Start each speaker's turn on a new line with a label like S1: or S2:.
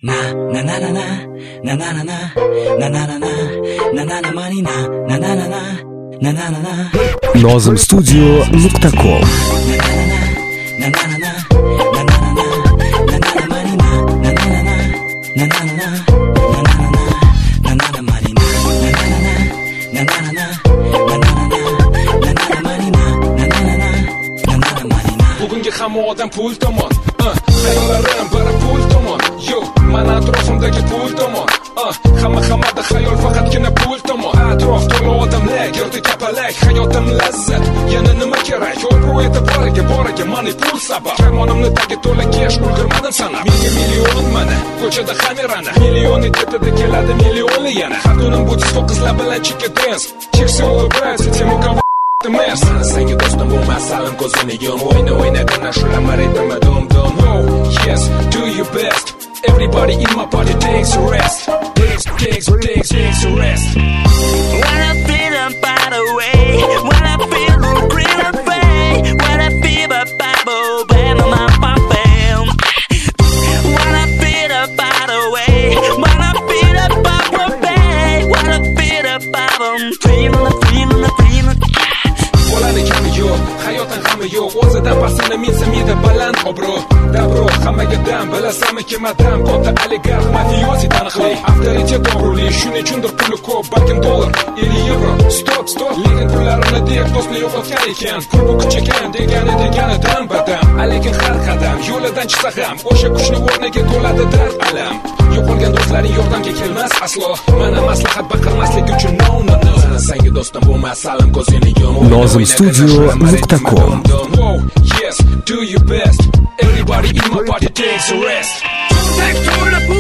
S1: Nozimstudio.com
S2: Bugungi hamma odam pul tomon, xayollarim bari pul tomon. Yo, mana atrofimdagi pul tomon. Hamma-hammada xayol faqatgina pul tomon. Atrof to'la odamlar, yerda kapalak, hayotim lazzat. Yana nima kerak? Yo'l eti boriga, mani pul sabab. Karmonimni tagi to'la kesh ulgurmadim sanab. Million mana, ko'chada xamirani. Million ketadi keladi millionli yana. Har kunim bu disko qizlar bilan chika dance. Cheksi ulg'aysa, temukov Mana senga do'stim bo'lmasalim ko'zini yum. O'ynagina shulamar etma dum. Oh, yes, do your best. Everybody in my party takes a rest. Takes a rest.
S3: When I feel I'm by the way, when I feel the green of fame, when I feel the Bible, bam, my bam. When I feel the by the way, when I feel the Bible, bam, when I feel the Bible, feeling.
S2: Bo'ladi kami yo'q, hayotdan hamma yo'q. O'zidan pasini minsa baland obro. Dabro, hammaga dam, bilasanmi kimadam? Katta oligarx, mafiosi taniqli. Avtoritet to'g'rili, shuning uchundir puli ko'p, balkim dollar, 50 yevro. Stop, lekin pullarini deb do'stni yo'qotgan ekan. Pul bu kuch ekan, deganidan badam. Lekin har qadam yo'lidan chiqsa ham, o'sha kuchni o'rniga to'ladi dard alam. Yo'qolgan do'stlaring yordamga kelmas aslo. Mana maslahat baqirmaslik uchun no. Senga do'stim bo'lmasalim ko'zini yum.
S1: Nozimstudio.com
S2: Yes, do your best. Everybody in my party takes a rest.
S3: Take to the